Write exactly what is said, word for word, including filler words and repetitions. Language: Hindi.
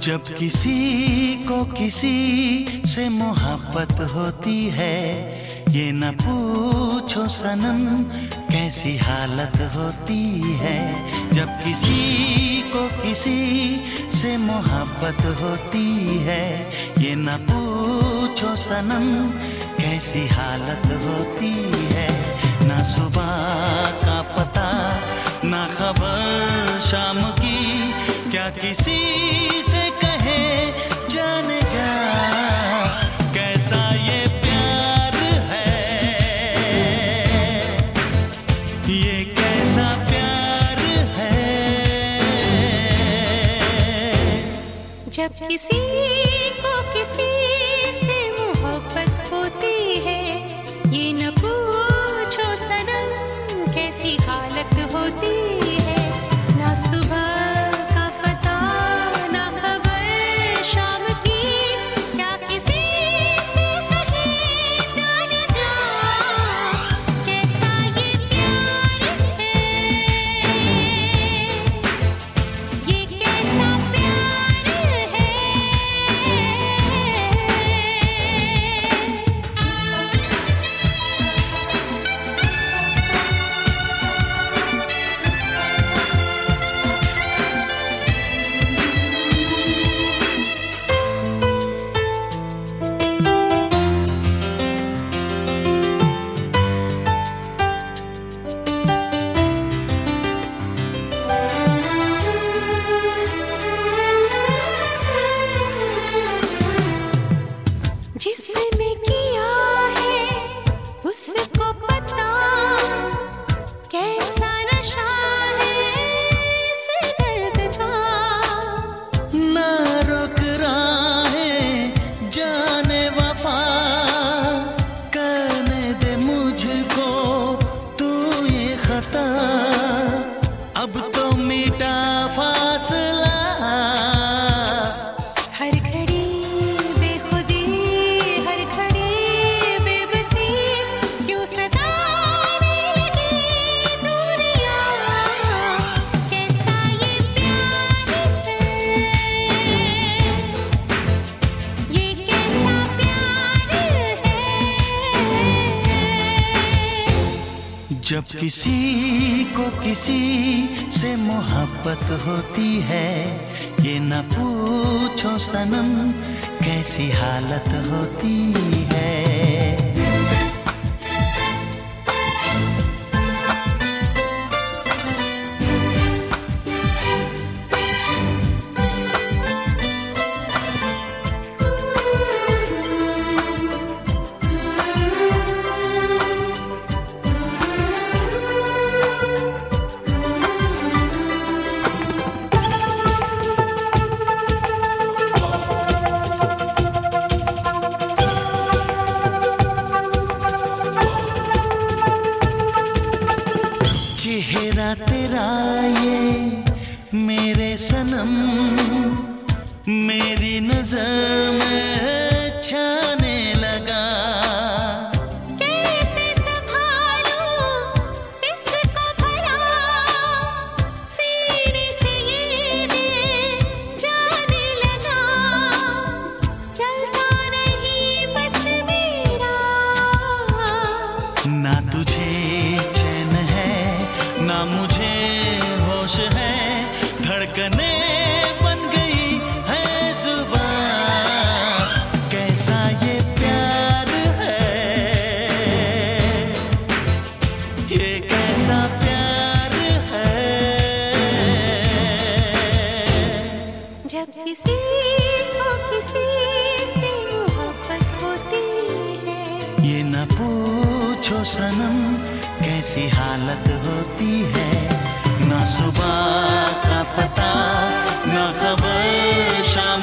जब किसी को किसी से मोहब्बत होती है, ये न पूछो सनम कैसी हालत होती है। जब किसी को किसी से मोहब्बत होती है, ये न पूछो सनम कैसी हालत होती है। ना सुबह का पता ना खबर शाम की, क्या किसी से कहे जाने जा कैसा ये प्यार है, ये कैसा प्यार है। जब किसी को किसी से मोहब्बत होती है, ये न पूछो सनम कैसी हालत होती है। ना सुबह उसको पता कैसा नशा है इस दर्द का। ना रोक राहें जाने वफा, करने दे मुझको तू ये खता। अब तो मिटा फासला, हर घड़ी बेखुदी हर घड़ी बेबसी, क्यों सताने लगी दूरियां। कैसा ये प्यार है, ये कैसा प्यार है। जब किसी को किसी से मोहब्बत होती है, ये न पूछो सनम कैसी हालत होती है। चेहरा तेरा ये मेरे सनम मेरी नजर में छाने लगा। कैसे संभालूं इसको भला, सीने से ये दिल जाने लगा। चलता नहीं बस मेरा, ना तुझे चैन है ना मुझे होश है, धड़कने बन गई है जुबान। कैसा ये प्यार है, ये कैसा प्यार है। जब किसी को किसी से मोहब्बत होती है, ये न पूछो सनम कैसी हालत होती है। ना सुबह का पता ना खबर शाम